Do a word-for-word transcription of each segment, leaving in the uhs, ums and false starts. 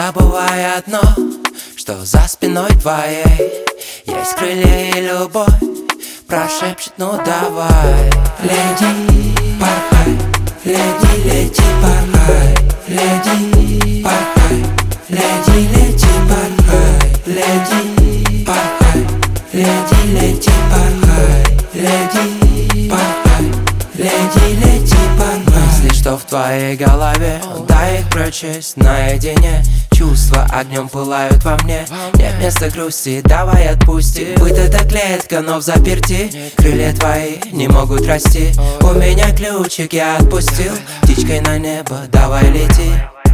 забывай одно, что за спиной твоей есть крылья и любовь прошепчет: ну давай. Леди, порхай, леди, лети, порхай, леди, порхай, леди, лети, порхай, леди, порхай, леди, лети, порхай, леди, порхай, леди, лети, порхай. Мысли, что в твоей голове, дай их прочесть наедине. Чувства огнем пылают во мне, нет места грусти, давай отпусти. Будь это клетка, но в заперти, крылья твои не могут расти. У меня ключик, я отпустил, птичкой на небо, давай лети.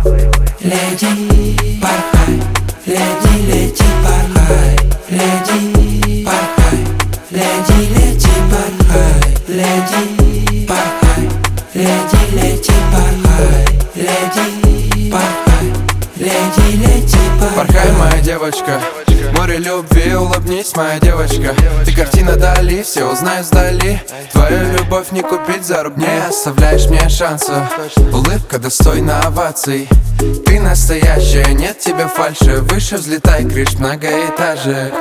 Леди, порхай, леди, лети, порхай, леди, порхай, леди, лети, порхай, леди, порхай, леди, лети, порхай, леди, порхай, леди, лети, порхай. Порхай, моя девочка, море любви, улыбнись, моя девочка. Ты картина Дали, все узнают сдали. Твою любовь не купить за руб, не оставляешь мне шанса. Улыбка достойна оваций. Ты настоящая, нет тебя фальши. Выше взлетай, крыш многоэтажек.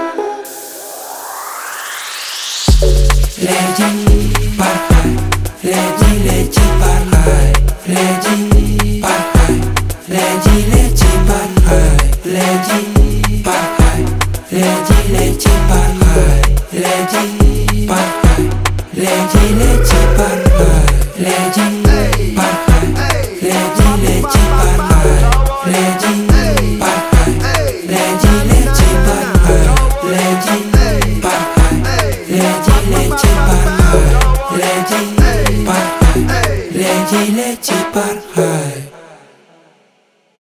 Леди, порхай, леди, лети, порхай, леди, порхай, леди, лети, порхай, леди, порхай, леди, лети, порхай, леди, порхай, леди, лети, порхай, леди, порхай, леди, лети, порхай, леди, порхай, леди, лети, порхай, леди, порхай, леди, лети, порхай, леди, порхай, леди, лети, порхай.